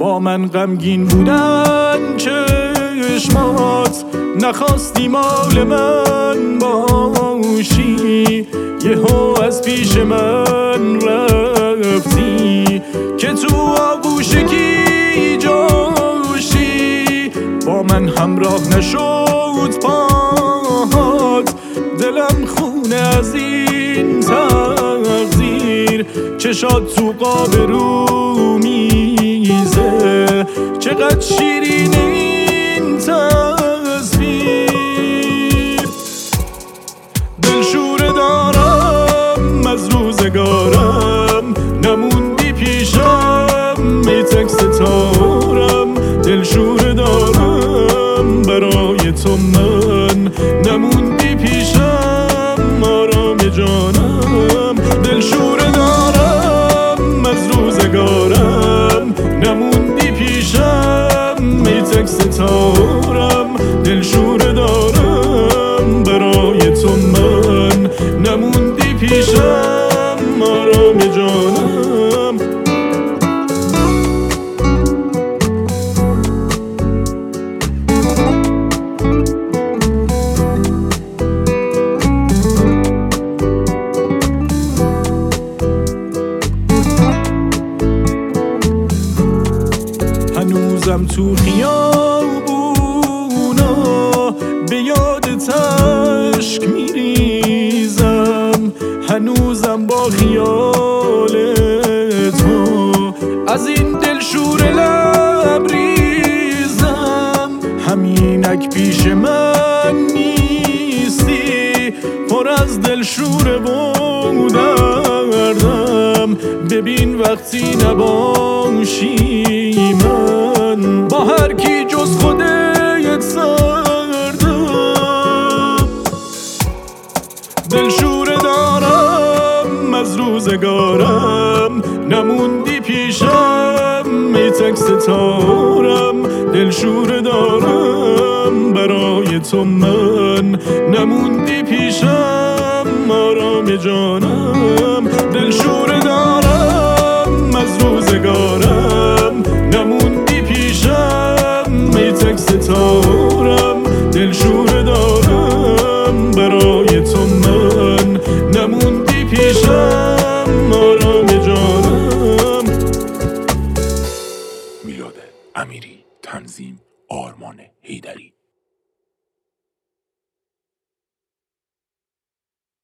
با من غمگین بودن چشمات، نخواستی مال من باشی، یهو از پیش من رفتی که تو آغوشگی جاشی. با من همراه نشد پاهات، دلم خونه از این تقدیر، چشات تو قاب رو میزه، چقدر شیرین این تصویر. دلشوره دارم از روزگارم، نموندی پیشم ای تک ستارم. دلشوره دارم برای تو من، نموندی پیشم آرام جانم. دلشوره دارم از روزگارم، نموندی پیشم ای تک ستارم. دلشوره دارم برای تو من، نموندی پیشم آرام جانم. هنوزم تو خیابونا به یادت اشک میریزم، هنوزم با خیال تو از این دلشوره لبریزم. همینک پیش من نیستی، پر از دلشوره و دردم. ببین وقتی نباشی من با هر کی جز خودت سردم. دلشوره دارم از روزگارم، نموندی پیشم ای تک ستارم. دلشوره دارم برای تو من، نموندی پیشم آرام جانم. دلشوره دارم از روزگارم، نموندی پیشم ای تک ستارم. دلشوره دارم برای تو من، نموندی پیشم آرام جانم. میلاد امیری، تنظیم آرمان حیدری.